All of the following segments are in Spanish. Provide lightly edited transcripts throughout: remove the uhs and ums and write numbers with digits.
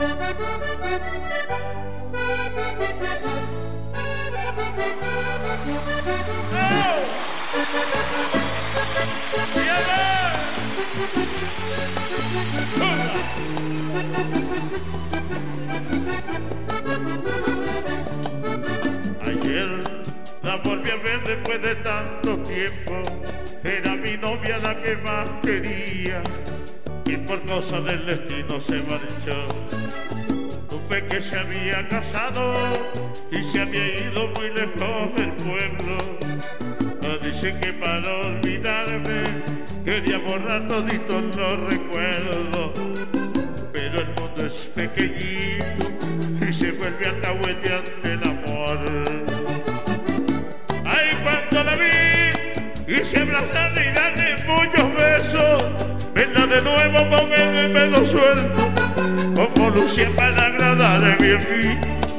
Ayer la volví a ver después de tanto tiempo. Era mi novia la que más quería y por cosas del destino se marchó. Supe que se había casado y se había ido muy lejos del pueblo. Dicen que para olvidarme quería borrar toditos los recuerdos, pero el mundo es pequeñito y se vuelve alcahuete ante el amor. Ay, cuando la vi quise abrazarla y darle muchos besos, verla de nuevo con el pelo suelto como lucía para agradarme a mí.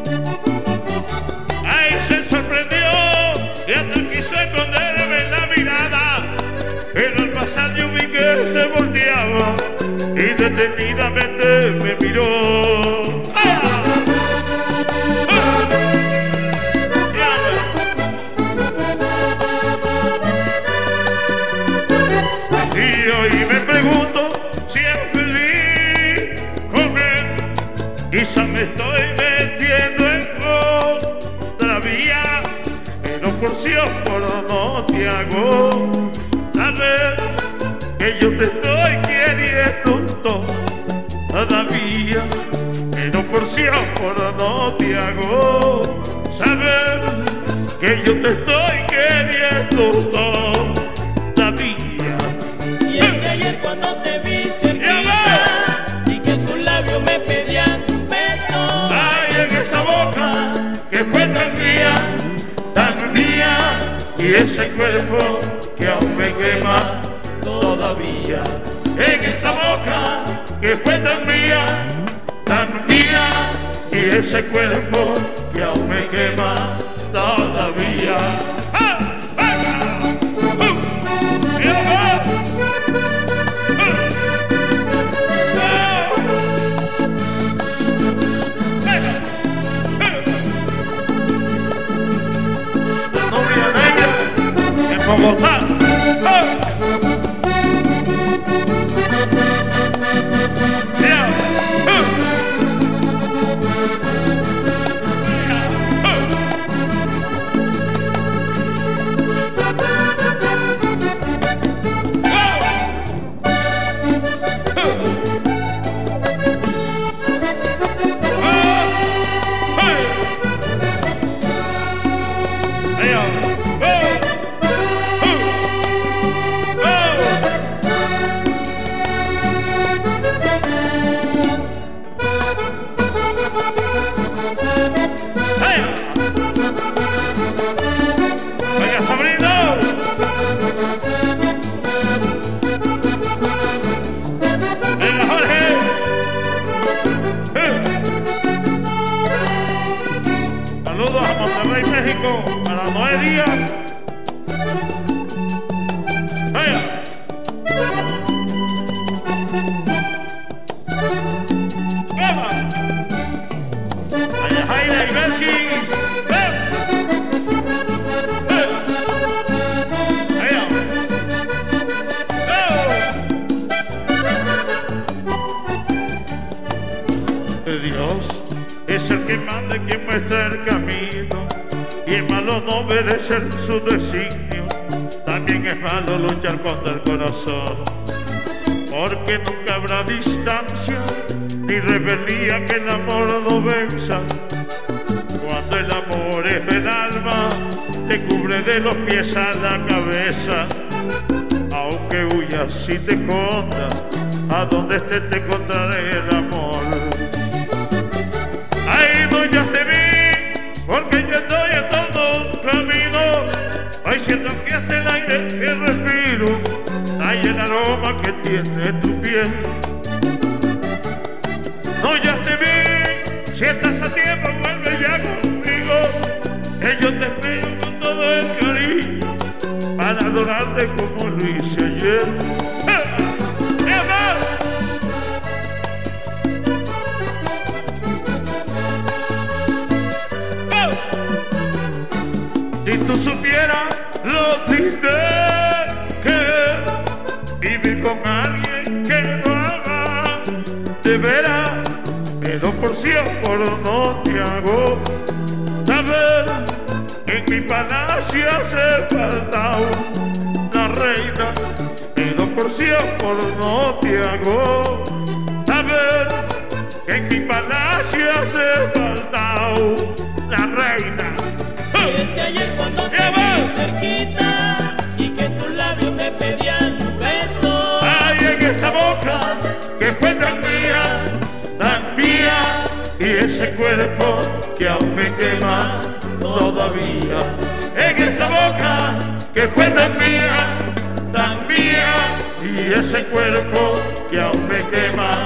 Ay, se sorprendió y hasta quiso esconderme la mirada, pero al pasar yo vi que se volteaba y detenidamente me miró. ¡Ah! ¡Ah! Y hoy me pregunto si es feliz con él, quizá me estoy metiendo en otra vía, pero por si os por no te hago saber que yo te estoy queriendo todavía, pero por si os por no te hago saber que yo te estoy queriendo todavía. Y es que ayer cuando te vi cerquita y que tus labios me pedían un beso, ay, en esa boca que fue tan mía, y ese cuerpo que aún me quema todavía. En esa boca que fue tan mía, y ese cuerpo que aún me quema todavía. ¡Ah! Bogotá. Saludos a Monterrey, México, para Noé Díaz. ¡Vaya! ¡Vamos! ¡Vaya Jaime y Belkis! ¡Vaya! Dios es el que manda y quien muestra el camino, y es malo no obedecer su designio. También es malo luchar contra el corazón, porque nunca habrá distancia ni rebeldía que el amor no venza. Cuando el amor es del alma, te cubre de los pies a la cabeza. Aunque huyas y te escondas, a donde estés te encontraré el amor. Ay, no, ya te vi, porque yo estoy en todo camino. Ay, siento que hasta el aire que respiro, ay, el aroma que tiene tu piel. No, ya te vi, si estás a tiempo, vuelve ya conmigo, que yo te espero con todo el cariño, para adorarte como lo hice ayer. alguien que no haga de veras, pero por siempre no te hago saber que en mi palacio hace falta una reina, pero por siempre no te hago saber que en mi palacio hace falta una reina. Y es que ayer cuando te vi cerquita y que tus labios me pedían un beso, ay, en esa boca que fue tan mía, y ese cuerpo que aún me quema todavía, en esa boca que fue tan mía, y ese cuerpo que aún me quema